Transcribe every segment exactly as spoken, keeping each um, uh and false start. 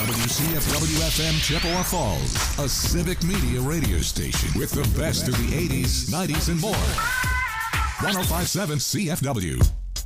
W C F W F M Chippewa Falls, a civic media radio station with the best of the eighties, nineties, and more. one oh five point seven C F W.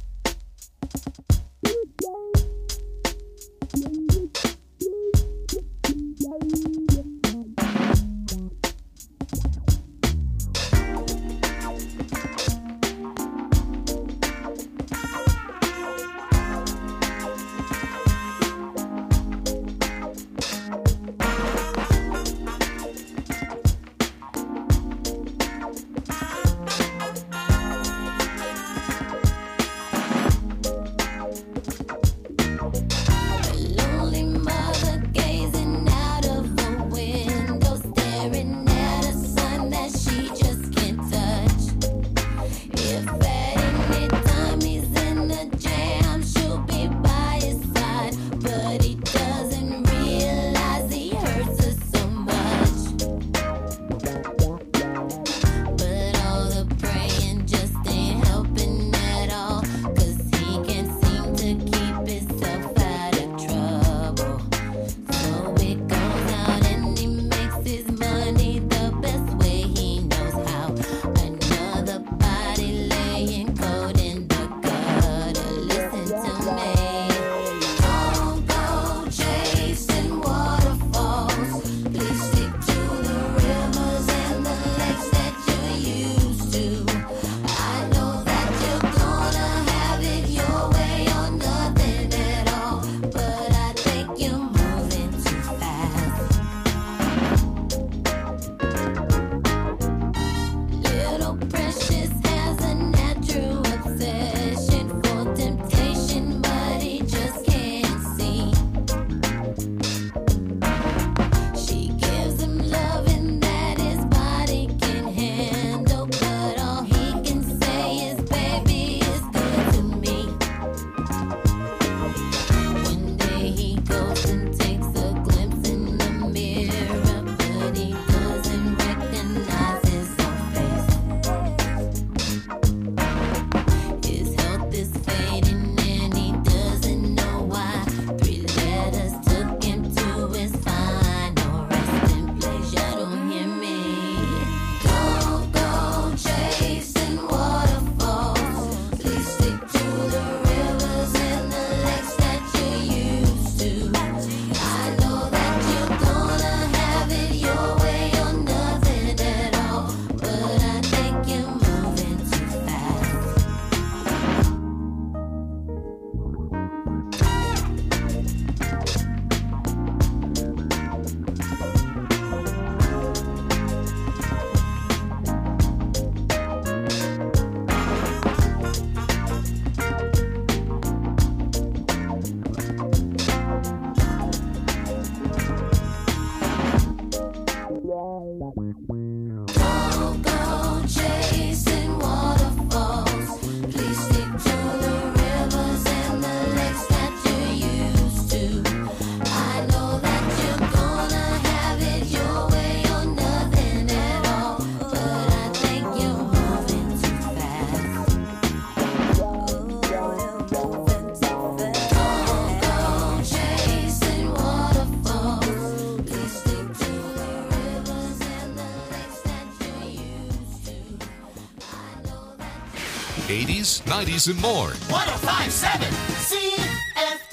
eighties, nineties, and more. one oh five point seven C F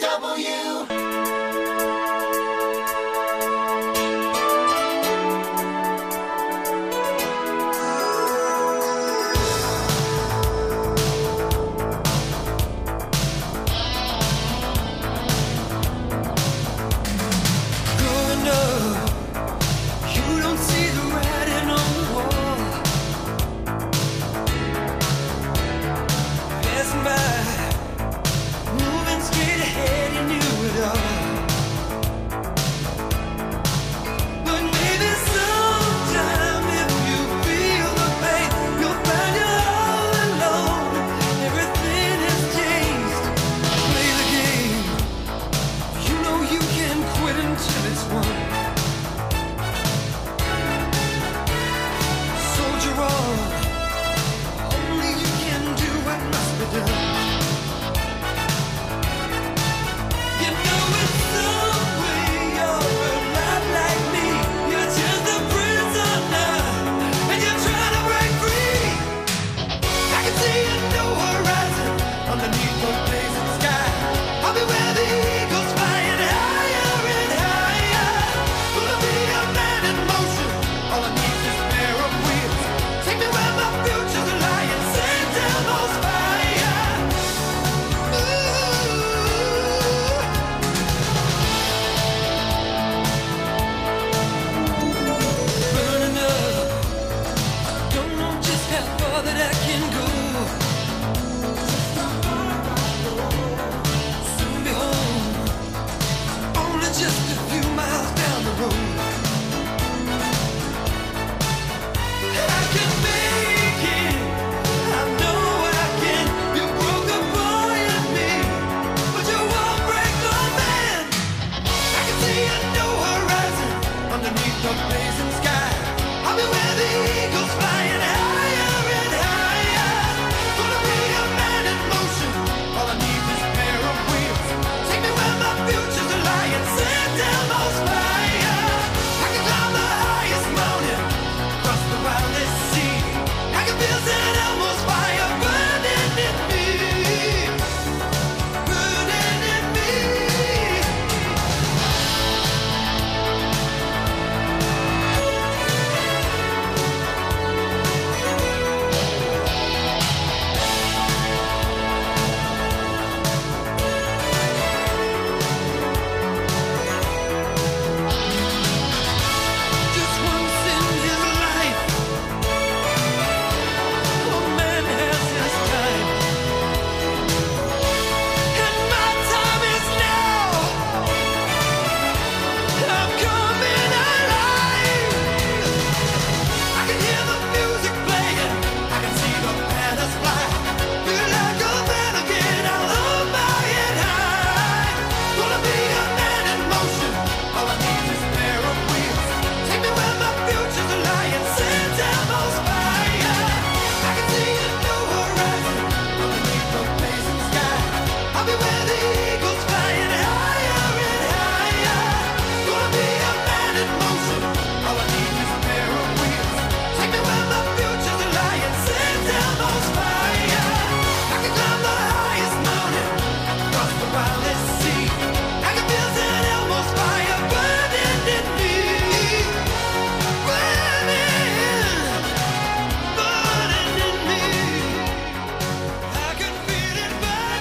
W. Moving straight ahead, you knew it all.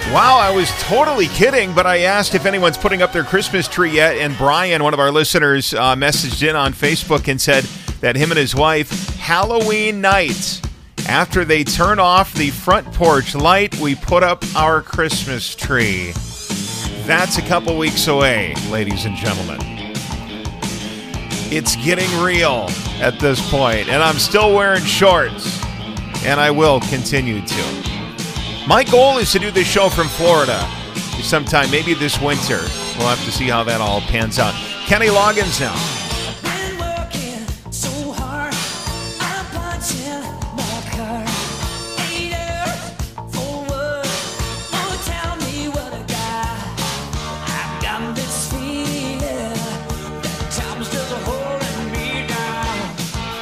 Wow, I was totally kidding, but I asked if anyone's putting up their Christmas tree yet, and Brian, one of our listeners, uh, messaged in on Facebook and said that him and his wife, Halloween night, after they turn off the front porch light, we put up our Christmas tree. That's a couple weeks away, ladies and gentlemen. It's getting real at this point, and I'm still wearing shorts, and I will continue to. My goal is to do this show from Florida sometime, maybe this winter. We'll have to see how that all pans out. Kenny Loggins now. Been working so hard, I'm punching my card. Eight hours for work, oh, tell me what I got. I've got this feeling that time's just holding me down.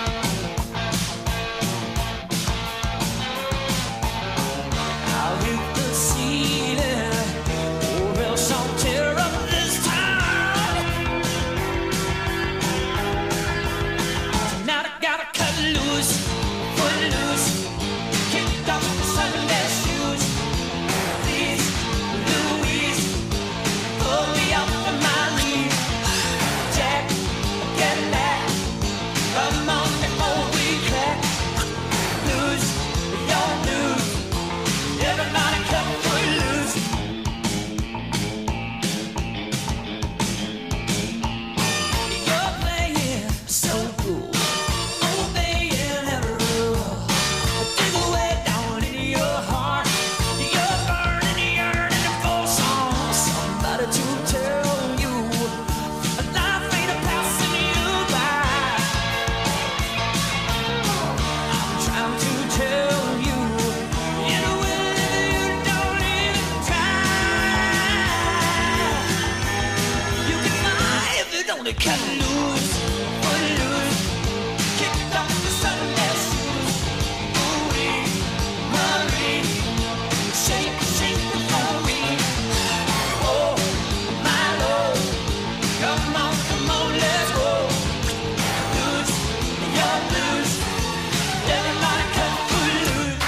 I'll hit the ceiling, or else I'll tear up this town. Tonight I gotta cut loose, put loose, kick off the Sunday shoes. Please, Louise, pull me up on my knees. Jack, get back, come on before we crack. Lose, your news, everybody cut for loose. You're playing so cool, obeying every rule. Dig away down in your heart, you're burning, yearning for some somebody to tell you life ain't a passing you by. I'm trying to tell you in a way that you don't even try. You can fly if you don't cut loose, put loose, kick off the Sunday shoes. Ooh-wee, Marie, shake, shake before me. Oh, my Lord, come on, come on, let's go. Loose, you're loose, everybody cut for loose.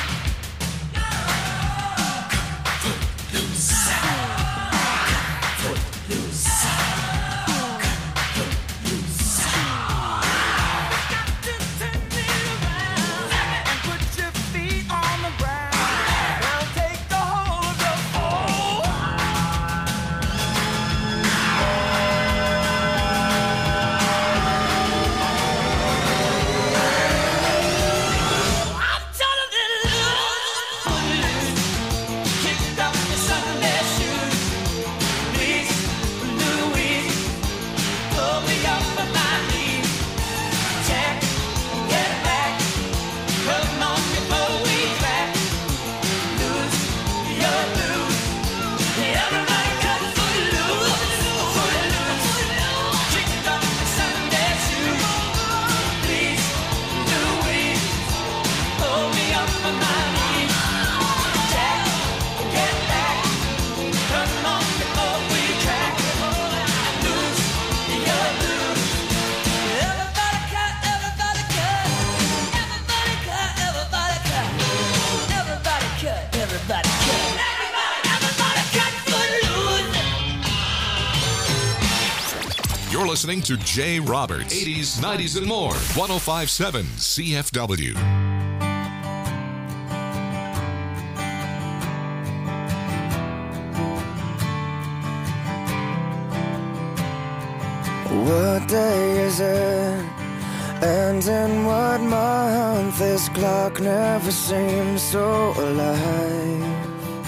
Everybody cut, everybody cut for loose. You're listening to Jay Roberts, eighties, nineties, and more. one oh five point seven C F W. What day is it? And in what month? This clock never seems so alive.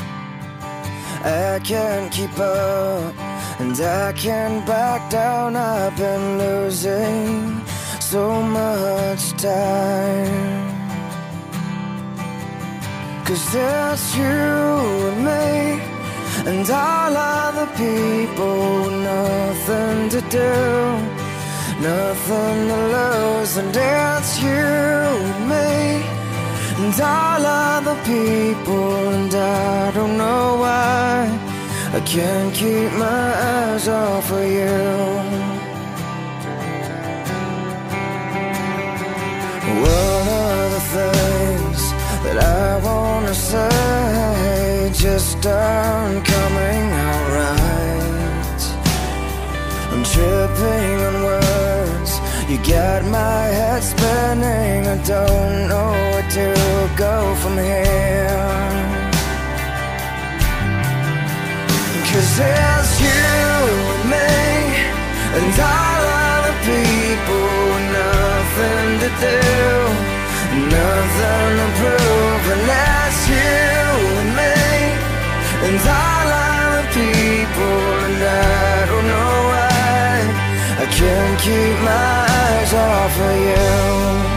I can't keep up, and I can't back down. I've been losing so much time. Cause it's you and me, and all other people with nothing to do, nothing to lose. And it's you and me, and all other people, and I don't know why I can't keep my eyes off of you. One of the things that I wanna say, just just aren't coming out right. I'm tripping on words, you got my head spinning. I don't know where to go from here. Cause it's you and me, and all other people with nothing to do, nothing to prove. And that's you and me, and all other people. And I don't know why I can't keep my eyes off of you.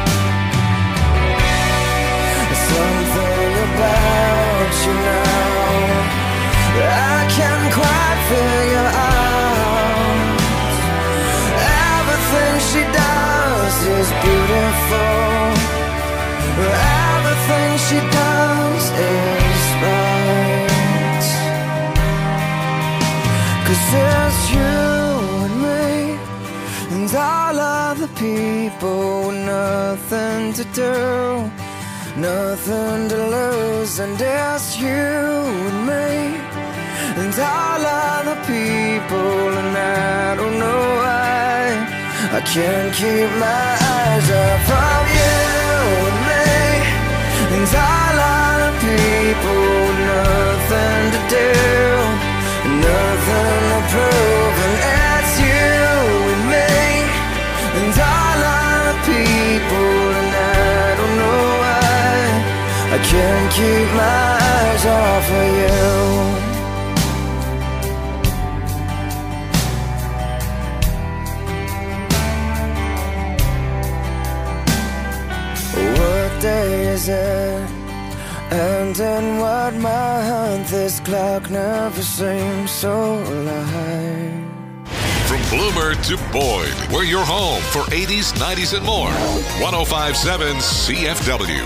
Something about you now I can't quite figure out. Everything she does is beautiful. Everything she does is right. Cause it's you and me, and all other people with nothing to do, nothing to lose. And it's you and me, and all other people. And I don't know why I can't keep my eyes off of you and me, and all other people. Nothing to do, nothing to prove. And it's you and me, and all other people. And I don't know why I can't keep my eyes off of you. What day is it? And in what month? This clock never seems so alive. From Bloomer to Boyd, we're your home for eighties, nineties, and more. one oh five point seven C F W.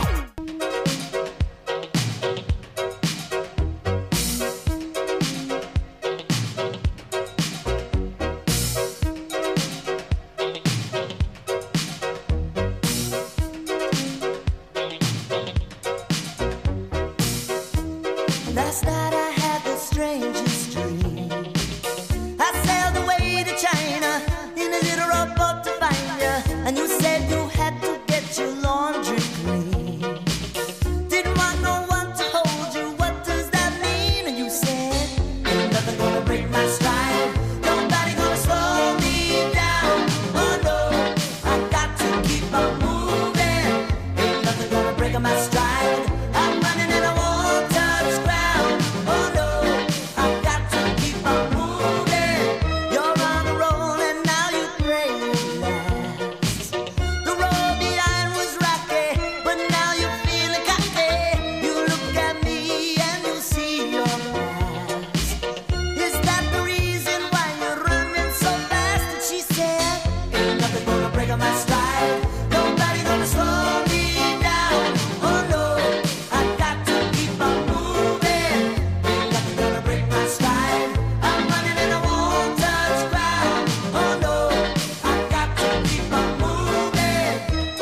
Last night I had the strangest dream. I sailed away to China in a little rowboat to find you, and you said you had to get your laundry clean. Didn't want no one to hold you, what does that mean? And you said, ain't nothing gonna break my stride, nobody gonna slow me down. Oh no, I got to keep on moving, ain't nothing gonna break my stride. I'm running and I won't touch ground. Oh no, I've got to keep on moving. You're on a roll and now you pray it lasts. The road behind was rocky, but now you're feeling cocky. You look at me and you see your past. Is that the reason why you're running so fast? And she said, ain't nothing gonna break on my stride, nobody gonna slow me down. Oh no, I've got to keep on moving, ain't nothing gonna break my stride. I'm running and I won't touch ground. Oh no, I've got to keep on moving.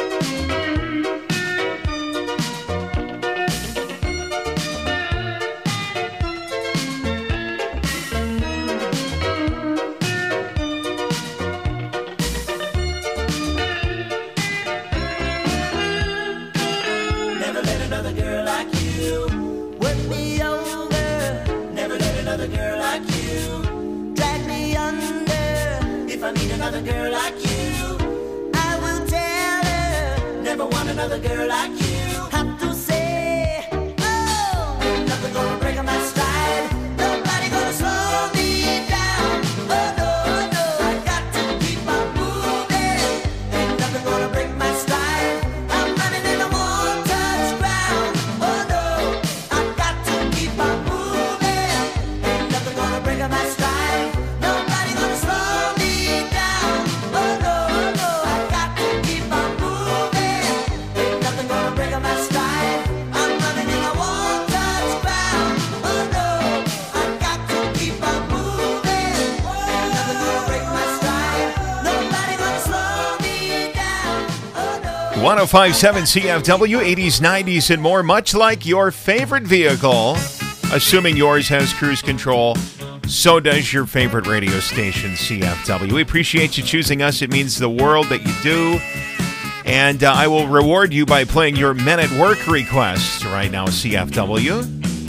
Never let another girl like you work me over. Never let another girl like you drag me under. If I meet another girl like you, I will tell her. Never want another girl like you. Have to say, oh, ain't nothing gonna break on my stride. Nobody gonna slow me down. Oh no, no, I got to keep on moving. Ain't nothing gonna break my stride. I'm running and I won't touch ground. Oh no, I've got to keep on moving. Ain't nothing gonna break my stride. Nobody gonna slow me down. Oh no, no, I've got to keep on moving. Ain't nothing gonna break my stride. I'm running and I won't touch ground. Oh no, I've got to keep on moving. Ain't nothing gonna break my stride. Nobody gonna slow me down. Oh no. one oh five point seven C F W, eighties, nineties, and more. Much like your favorite vehicle, assuming yours has cruise control. So does your favorite radio station, C F W. We appreciate you choosing us. It means the world that you do. And uh, I will reward you by playing your Men at Work request right now, C F W.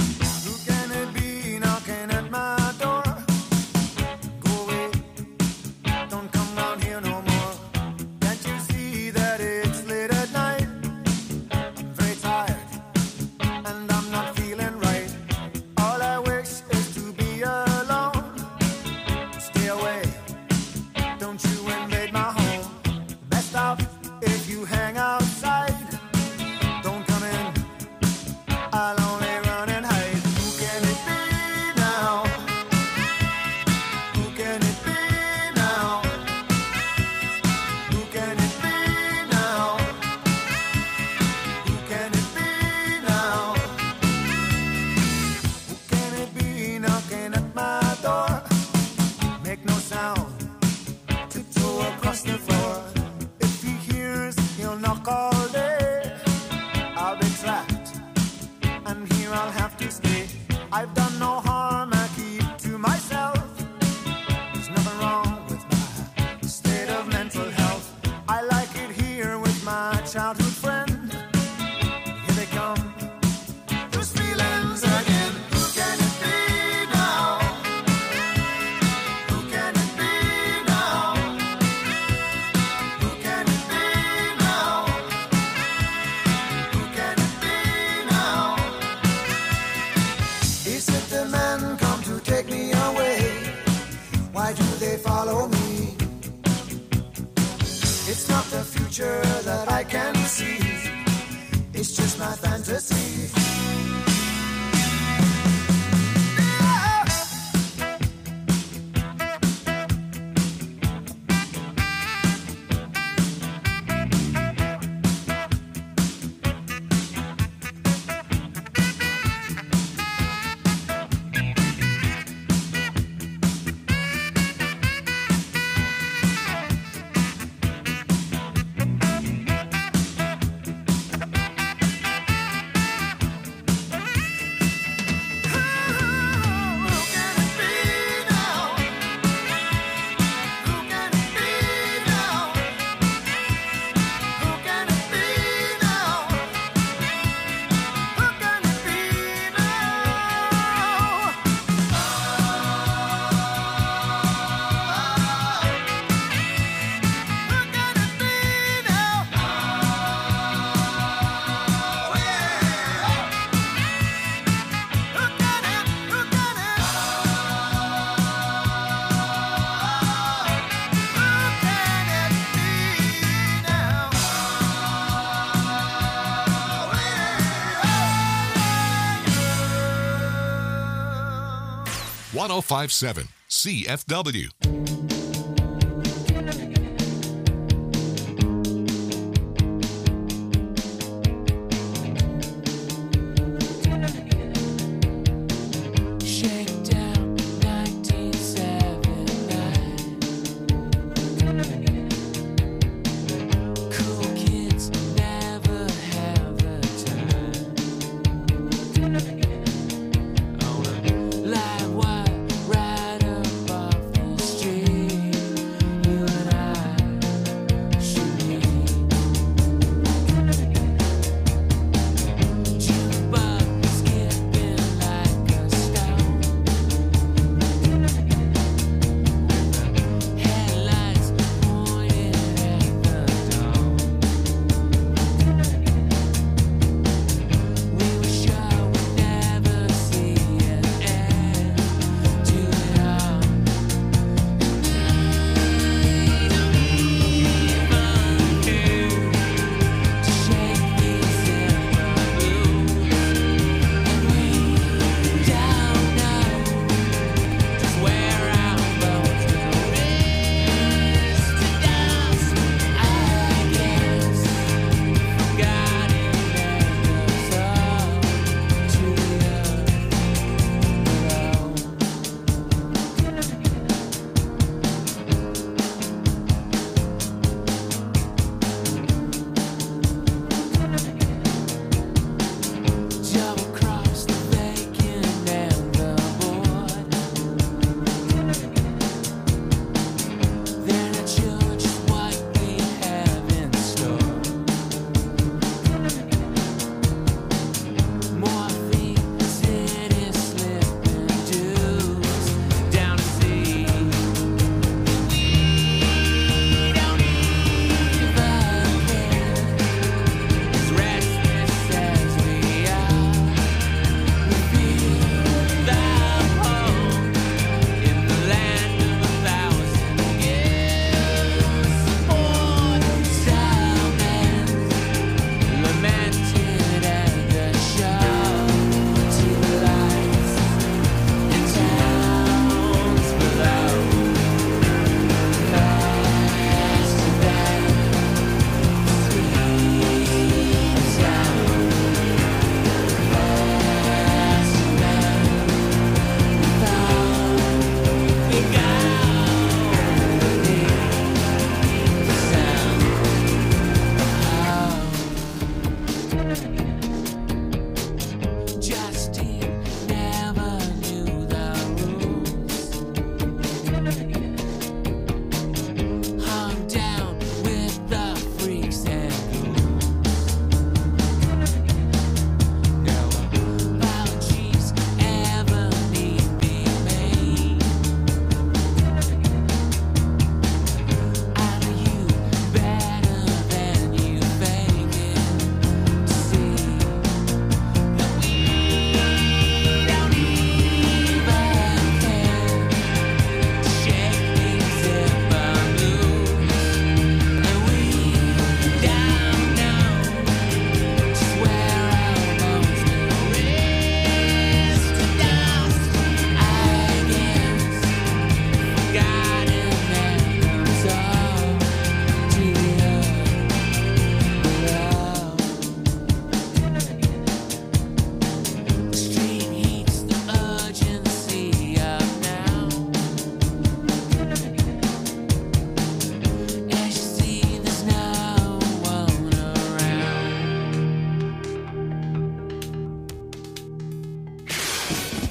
one oh five point seven C F W. Live wire right above the street.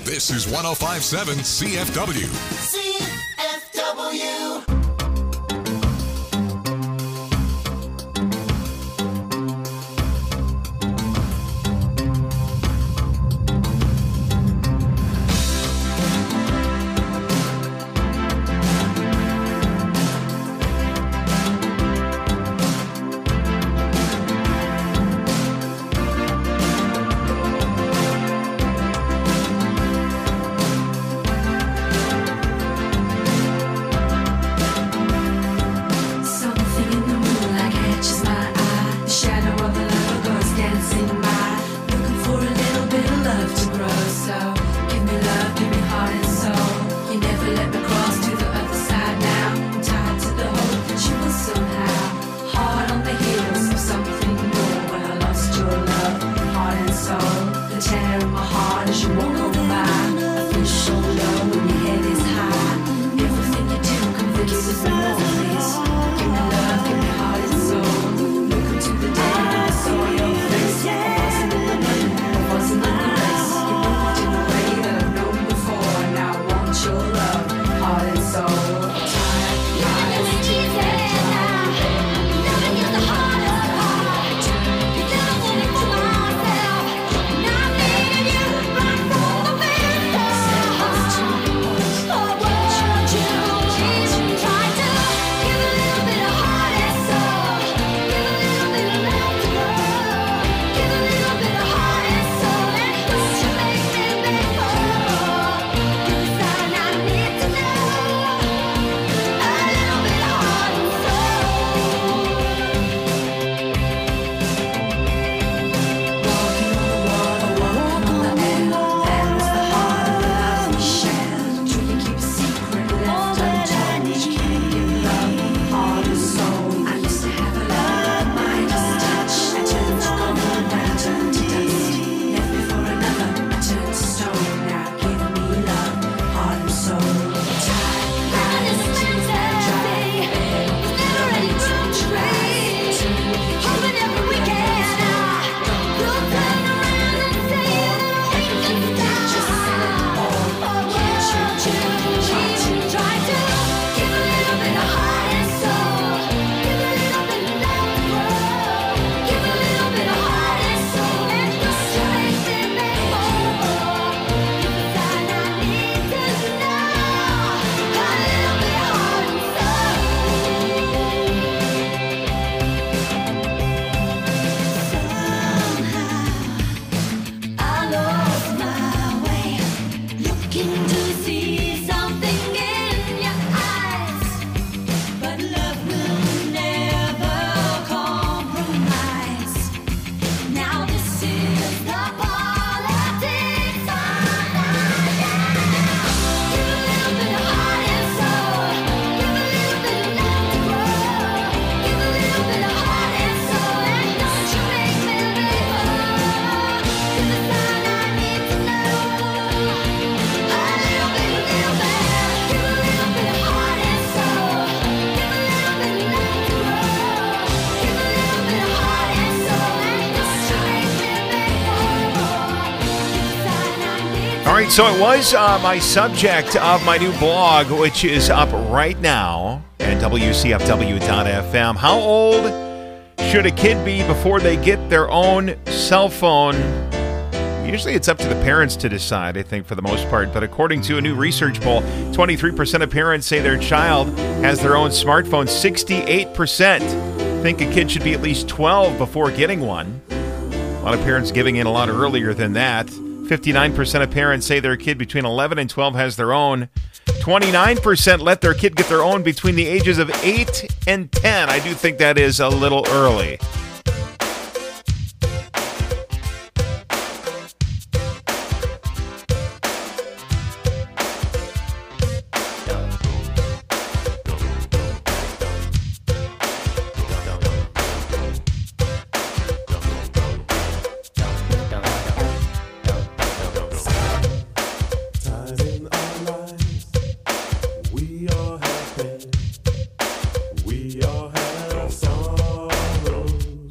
This is one oh five point seven C F W. C F W. So it was uh, my subject of my new blog, which is up right now at W C F W dot F M. How old should a kid be before they get their own cell phone? Usually it's up to the parents to decide, I think, for the most part. But according to a new research poll, twenty-three percent of parents say their child has their own smartphone. sixty-eight percent think a kid should be at least twelve before getting one. A lot of parents giving in a lot earlier than that. fifty-nine percent of parents say their kid between eleven and twelve has their own. twenty-nine percent let their kid get their own between the ages of eight and ten. I do think that is a little early. We all have sorrows.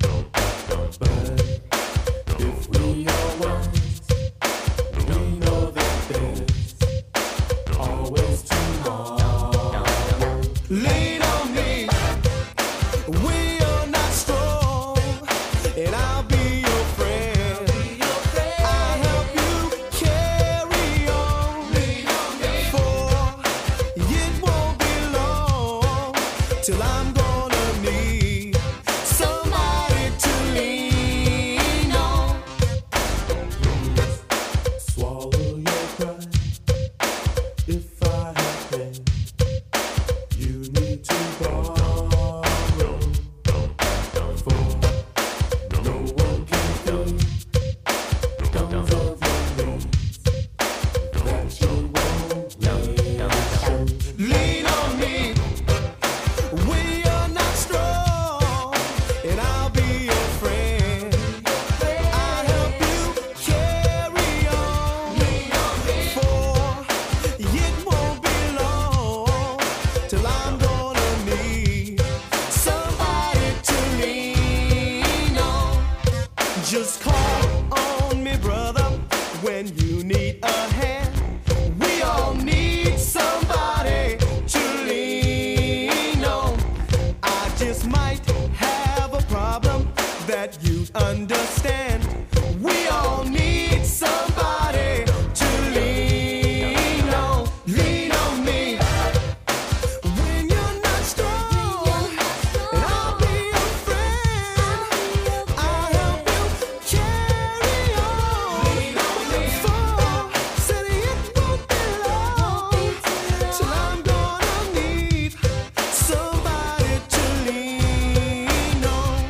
You need a hand. We all need somebody to lean on. I just might have a problem that you'd understand. We all need somebody to lean on. Lean on me. When you're not strong, and I'll be your friend. I'll help you carry on. Lean on me. For said it won't be long till I'm gonna need somebody to lean on.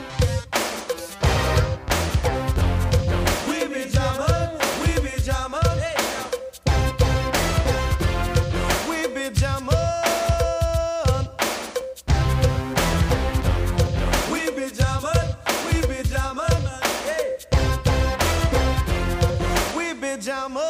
We be jamming, we be jamming, we be jamming, we be jamming, we be jamming, we be jamming.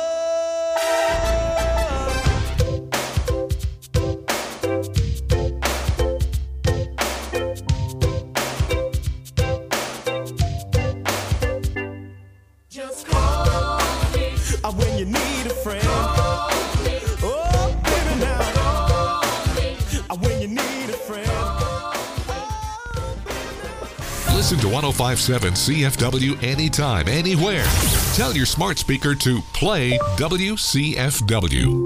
Just call me uh, when you need a friend. Call me. Oh, baby, now. Call me uh, when you need a friend. Listen to one oh five point seven C F W anytime, anywhere. Tell your smart speaker to play W C F W.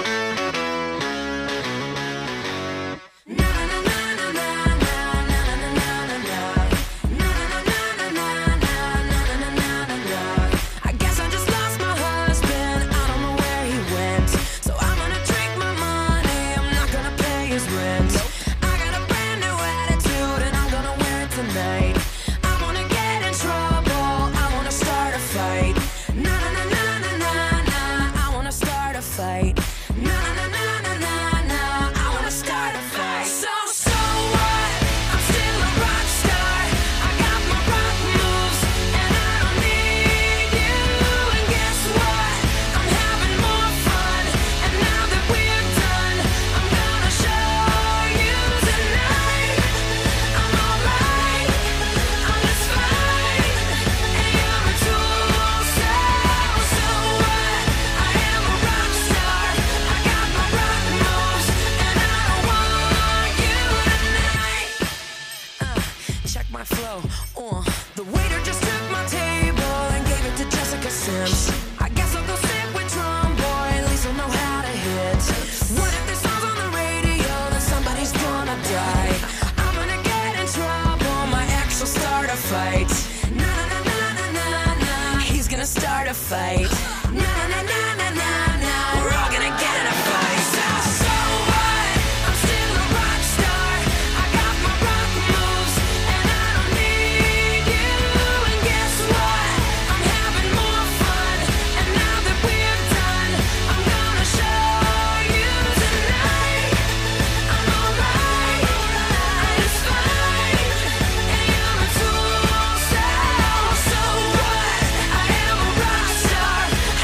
I guess I just lost my husband. I don't know where he went. So I'm gonna drink my money. I'm not gonna pay his rent. I got a brand new attitude and I'm gonna wear it tonight. I wanna get in trouble. I wanna start a fight. Na na na na na na na. I wanna start a fight. Na na na na na na. I wanna start a fight. So so what? I'm still a rock star. I got my rock moves and I don't need you. And guess what? I'm having more fun. And now that we're done, I'm gonna show you tonight. I'm alright. I'm just fine. And you're a tool. So so what? I am a rock star. I got my rock moves and I don't want you tonight. Uh, check my flow. Uh, the waiter just took my table and gave it to Jessica Sims. I guess I'll go sit with Drum Boy. At least I'll know how to hit. What if this song's on the radio? Then somebody's gonna die. I'm gonna get in trouble. My ex will start a fight. Na na na na na na na. He's gonna start a fight. Na na na na na na. We're all gonna get in a fight. So so what? I'm still a rock star. I got my rock moves and I don't need you. And guess what? I'm having more fun. And now that we're done, I'm gonna show you tonight. I'm alright. I'm just fine. And you're a tool. So so what? I am a rock star.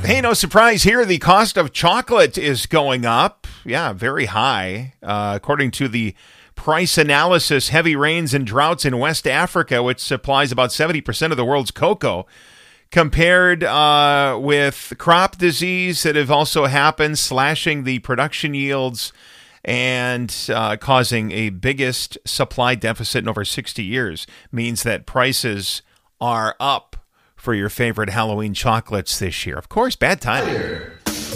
Hey, no surprise here. The cost of chocolate is going up. Yeah, very high. Uh, according to the price analysis, heavy rains and droughts in West Africa, which supplies about seventy percent of the world's cocoa, compared uh, with crop disease that have also happened, slashing the production yields and uh, causing a biggest supply deficit in over sixty years, means that prices are up for your favorite Halloween chocolates this year. Of course, bad timing.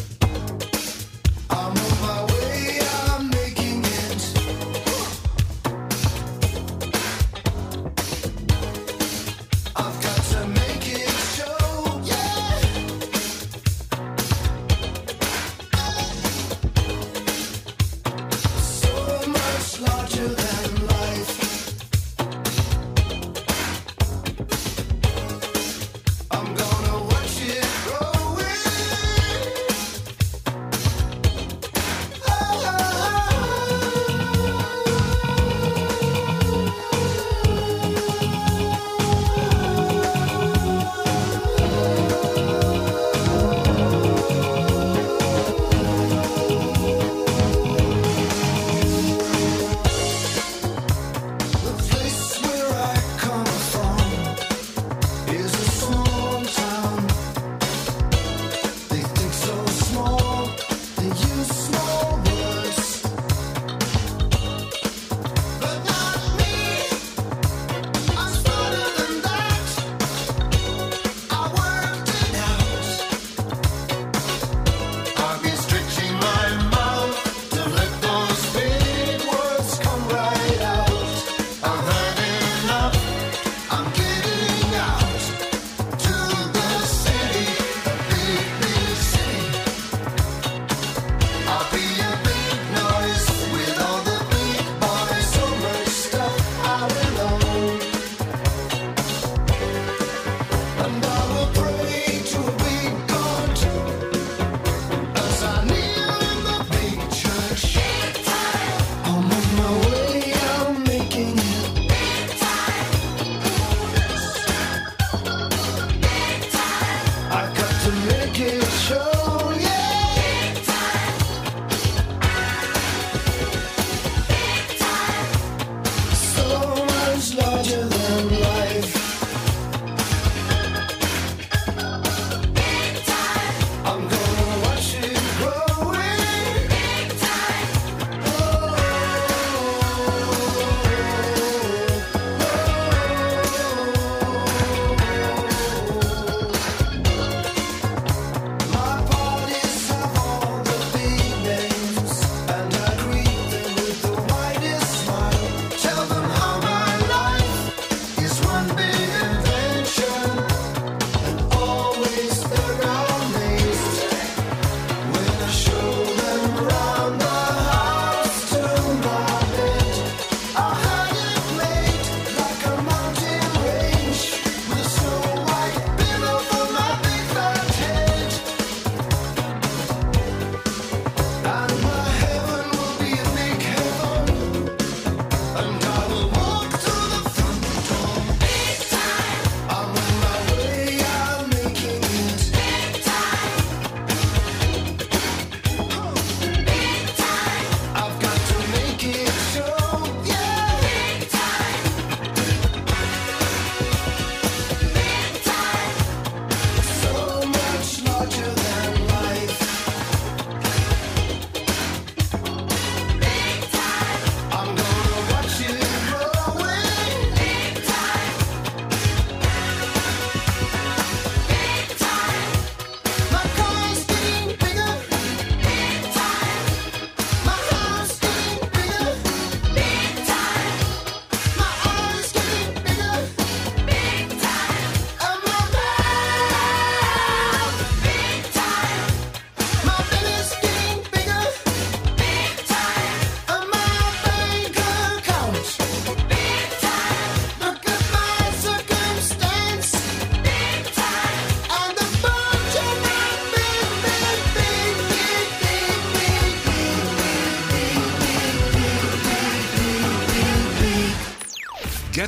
I'm on my way, I'm making it. I've got to make it show, yeah. So much larger than life. I'm gonna watch it growing.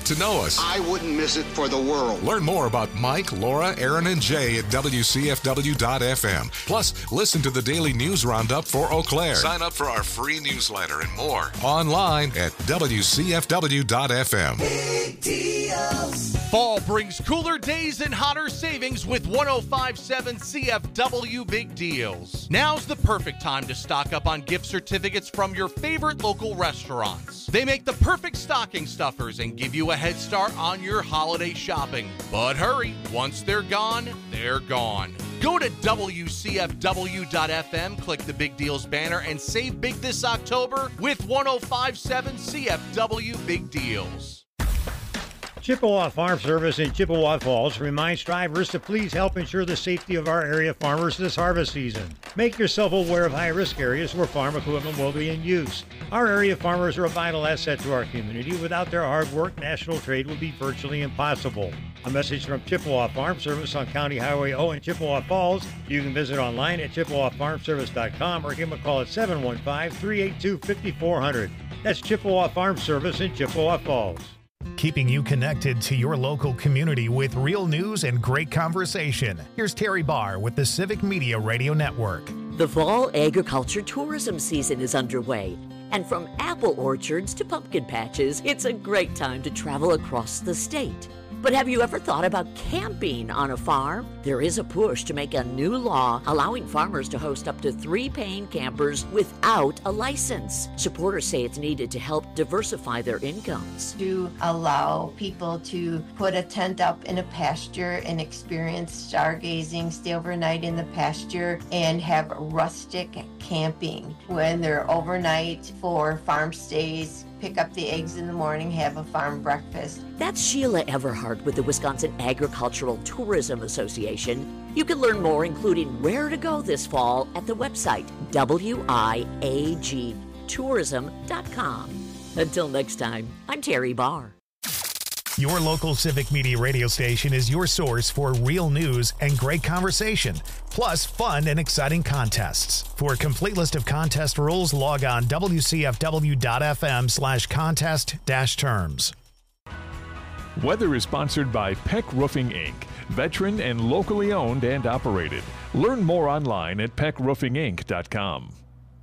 Get to know us. I wouldn't miss it for the world. Learn more about Mike, Laura, Aaron, and Jay at W C F W dot F M. Plus, listen to the daily news roundup for Eau Claire. Sign up for our free newsletter and more online at W C F W dot F M. Big deals. Fall brings cooler days and hotter savings with one oh five point seven C F W Big Deals. Now's the perfect time to stock up on gift certificates from your favorite local restaurants. They make the perfect stocking stuffers and give you a head start on your holiday shopping. But hurry, once they're gone, they're gone. Go to W C F W dot F M, click the Big Deals banner, and save big this October with one oh five point seven C F W Big Deals. Chippewa Farm Service in Chippewa Falls reminds drivers to please help ensure the safety of our area farmers this harvest season. Make yourself aware of high-risk areas where farm equipment will be in use. Our area farmers are a vital asset to our community. Without their hard work, national trade would be virtually impossible. A message from Chippewa Farm Service on County Highway O in Chippewa Falls. You can visit online at chippewa farm service dot com or give them a call at seven one five, three eight two, five four zero zero. That's Chippewa Farm Service in Chippewa Falls. Keeping you connected to your local community with real news and great conversation. Here's Terry Barr with the Civic Media Radio Network. The fall agriculture tourism season is underway. And from apple orchards to pumpkin patches, it's a great time to travel across the state. But have you ever thought about camping on a farm? There is a push to make a new law allowing farmers to host up to three paying campers without a license. Supporters say it's needed to help diversify their incomes. To allow people to put a tent up in a pasture and experience stargazing, stay overnight in the pasture, and have rustic camping when they're overnight for farm stays. Pick up the eggs in the morning, have a farm breakfast. That's Sheila Everhart with the Wisconsin Agricultural Tourism Association. You can learn more, including where to go this fall, at the website W I A G tourism dot com. Until next time, I'm Terry Barr. Your local Civic Media radio station is your source for real news and great conversation, plus fun and exciting contests. For a complete list of contest rules, log on W C F W dot F M slash contest dash terms. Weather is sponsored by Peck Roofing, Incorporated, veteran and locally owned and operated. Learn more online at peck roofing inc dot com.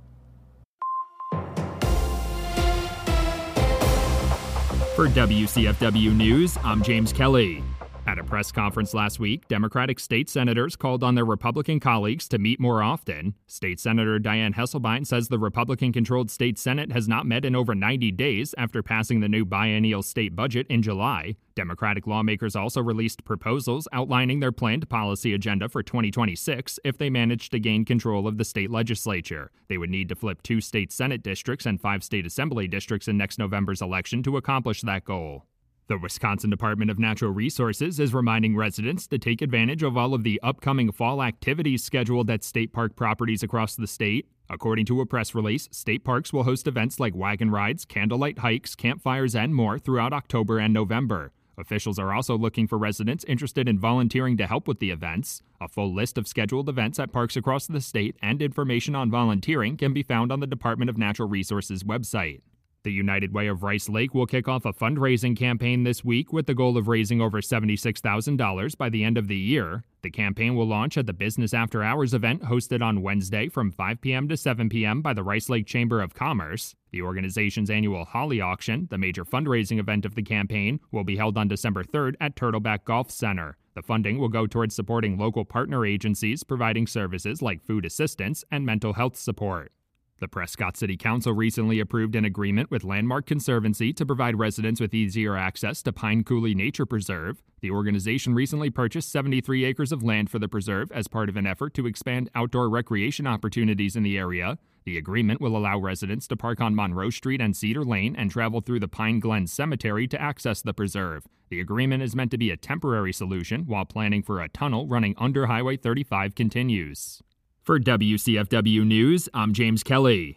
For W C F W News, I'm James Kelly. At a press conference last week, Democratic state senators called on their Republican colleagues to meet more often. State Senator Dianne Hesselbein says the Republican-controlled state Senate has not met in over ninety days after passing the new biennial state budget in July. Democratic lawmakers also released proposals outlining their planned policy agenda for twenty twenty-six if they manage to gain control of the state legislature. They would need to flip two state Senate districts and five state assembly districts in next November's election to accomplish that goal. The Wisconsin Department of Natural Resources is reminding residents to take advantage of all of the upcoming fall activities scheduled at state park properties across the state. According to a press release, state parks will host events like wagon rides, candlelight hikes, campfires, and more throughout October and November. Officials are also looking for residents interested in volunteering to help with the events. A full list of scheduled events at parks across the state and information on volunteering can be found on the Department of Natural Resources website. The United Way of Rice Lake will kick off a fundraising campaign this week with the goal of raising over seventy-six thousand dollars by the end of the year. The campaign will launch at the Business After Hours event hosted on Wednesday from five p.m. to seven p.m. by the Rice Lake Chamber of Commerce. The organization's annual Holly Auction, the major fundraising event of the campaign, will be held on December third at Turtleback Golf Center. The funding will go towards supporting local partner agencies providing services like food assistance and mental health support. The Prescott City Council recently approved an agreement with Landmark Conservancy to provide residents with easier access to Pine Coulee Nature Preserve. The organization recently purchased seventy-three acres of land for the preserve as part of an effort to expand outdoor recreation opportunities in the area. The agreement will allow residents to park on Monroe Street and Cedar Lane and travel through the Pine Glen Cemetery to access the preserve. The agreement is meant to be a temporary solution while planning for a tunnel running under Highway thirty-five continues. For W C F W News, I'm James Kelly.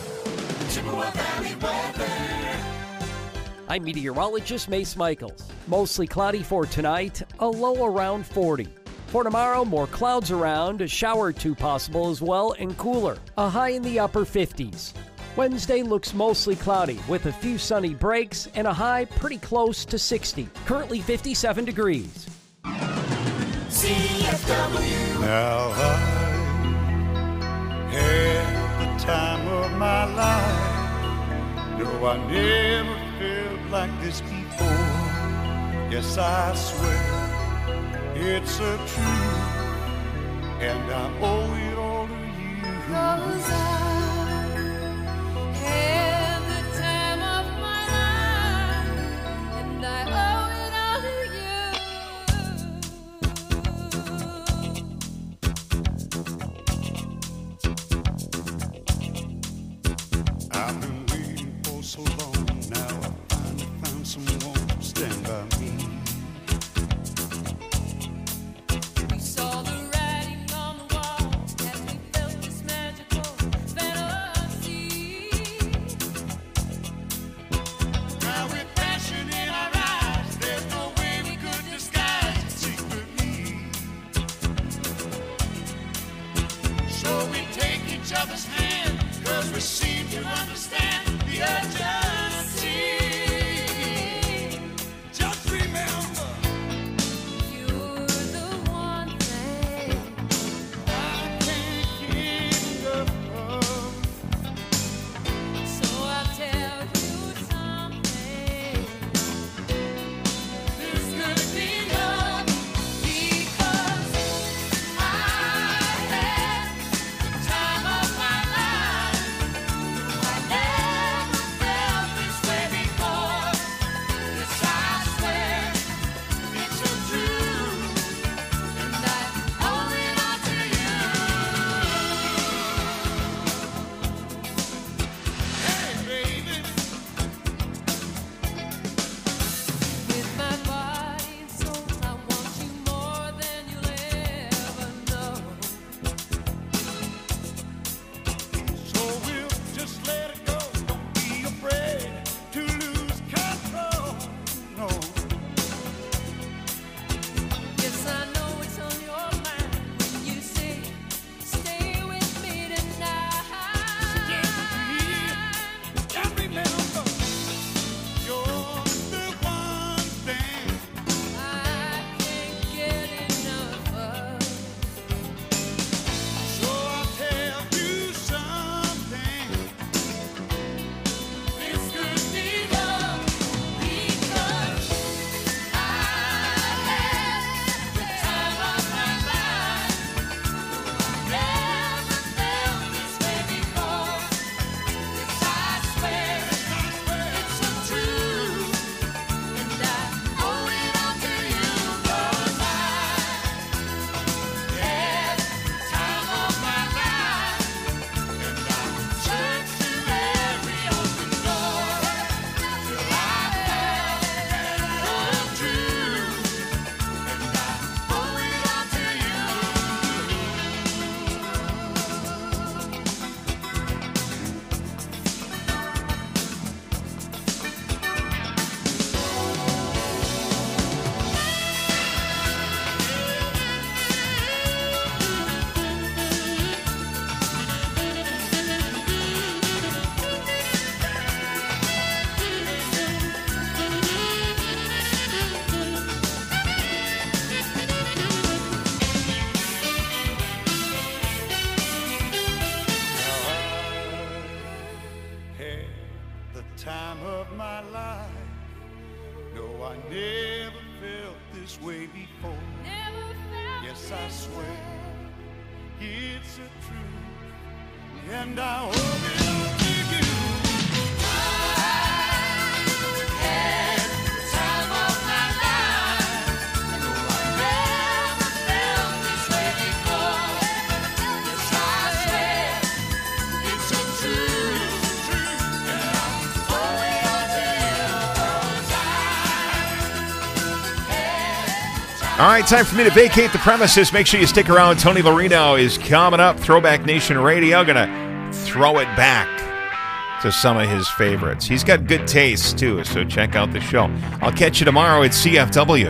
I'm meteorologist Mace Michaels. Mostly cloudy for tonight, a low around forty. For tomorrow, more clouds around, a shower or two possible as well, and cooler, a high in the upper fifties. Wednesday looks mostly cloudy with a few sunny breaks and a high pretty close to sixty. Currently fifty-seven degrees. C F W. Now I had the time of my life. No, I never felt like this before. Yes, I swear it's a truth, and I owe it all to you. 'Cause I had the time of my life, and I owe it all to you. I've been waiting for so long now. I finally found someone to stand by me. We saw the writing on the wall as we felt this magical fantasy. Now with passion in our eyes, there's no way we could disguise it secretly. So we take each other's hand, 'cause we seem to understand the urgency. Just remember, You're the one thing I can't get enough of. So I'll tell you something. This could be love because I had the time of my life. I never felt this way before. Yes, I swear it's a truth, and I owe it all to you. Hey, baby. With my body and soul, I want you more than you'll ever know. So we'll just let it go. Don't be afraid to lose control. No. Yes, I know it's on your mind when you say, stay with me tonight. And remember, you're the one thing I can't get enough of. So I'll tell you something. This could be love because I had the time of my life. Never felt this way before. Yes, I swear it's a truth, and I owe it all to you. 'Cause I had the time of my life, and I searched through every open door till I found the truth, and I owe it all to you. Had the time of my life. No, I never felt this way before. Never felt Yes, I swear it's a truth, and I owe it all to you. had the time of my life. No, I never felt this way before. Yes, I swear it's a truth, and I owe it all to you. 'Cause I had All right, time for me to vacate the premises. Make sure you stick around. Tony Marino is coming up. Throwback Nation Radio. Gonna throw it back to some of his favorites. He's got good taste, too, so check out the show. I'll catch you tomorrow at C F W.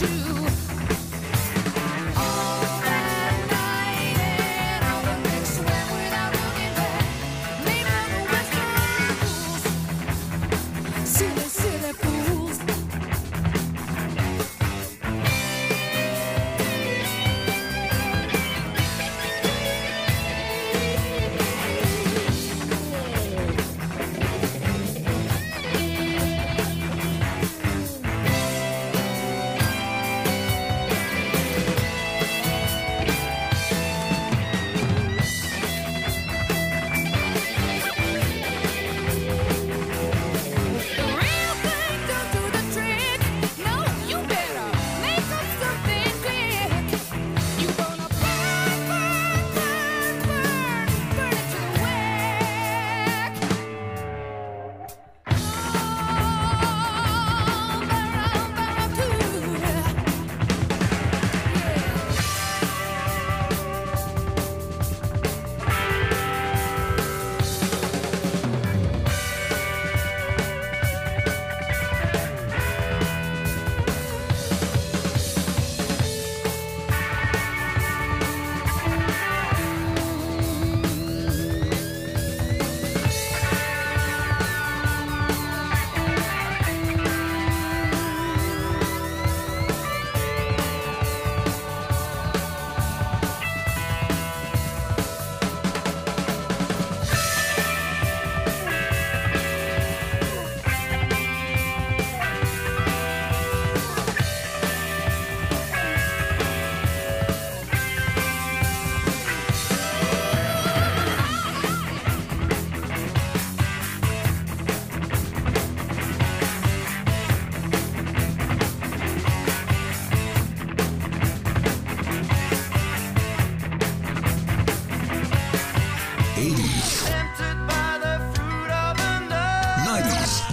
eighties, nineties,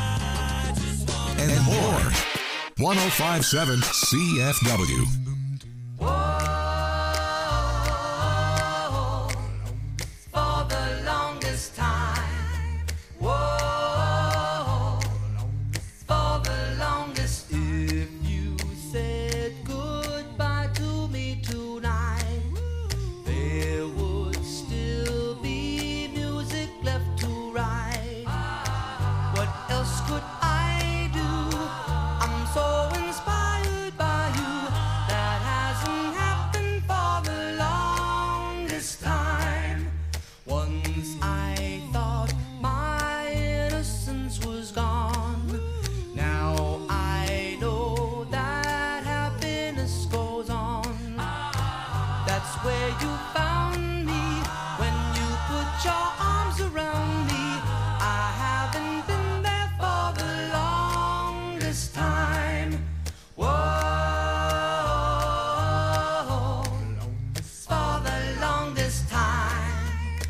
and more. one oh five point seven C F W. For the longest time, whoa, for the longest. If you said goodbye to me tonight, there would still be music left to write. What else could I do? I'm so inspired by you. That hasn't happened for the longest time. Once I thought my innocence was gone. Now I know that happiness goes on. That's where you found me when you put your arms around me. I haven't been there for the longest time. Whoa, for the longest time.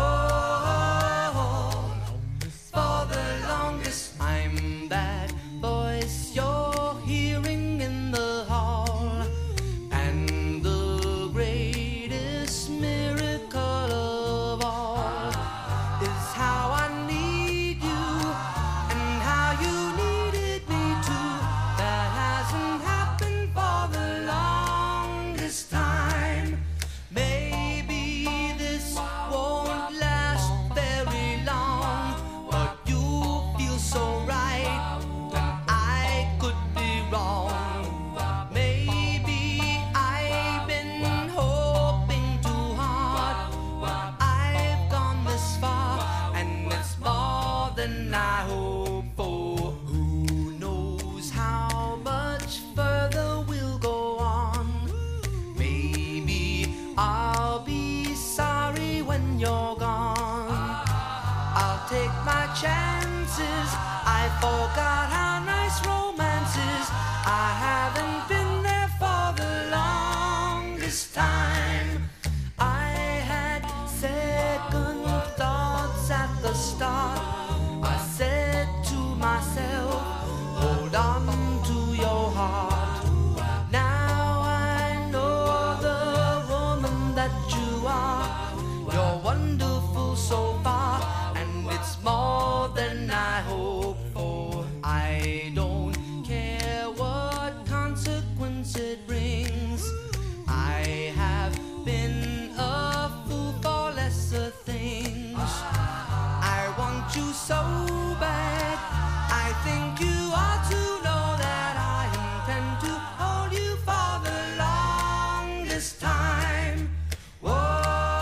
Whoa, for the longest. I'm that voice you're hearing in the hall, and the greatest miracle of all is how I need you and how you needed me too. That hasn't happened for the longest time. Maybe this won't last very long, but you feel so right that I could be wrong. Maybe I've been hoping too hard, but I've gone this far, and it's more than I hoped for. Who knows how much further we'll go on? Maybe I'll be sorry when you're gone. I'll take my chances. I forgot how nice romance is. I haven't been there for the longest time. I had second thoughts at the start. I said to myself, hold on to your heart. Now I know the woman that you are. You're wonderful so far, and it's more than I hoped for. I don't care what consequences peace it brings. I have been a fool for lesser things. I want you so bad. I think you ought to know that I intend to hold you for the longest time. Whoa,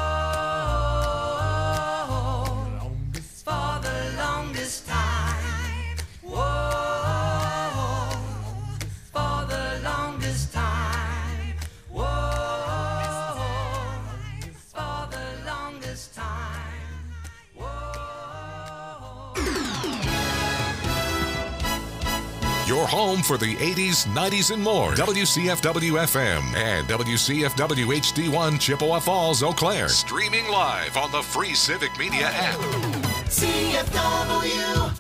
for the longest time. Whoa, for the longest time. Whoa, for the longest time. Your home for the eighties, nineties, and more. W C F W F M and W C F W H D one Chippewa Falls, Eau Claire. Streaming live on the free Civic Media app. C F W.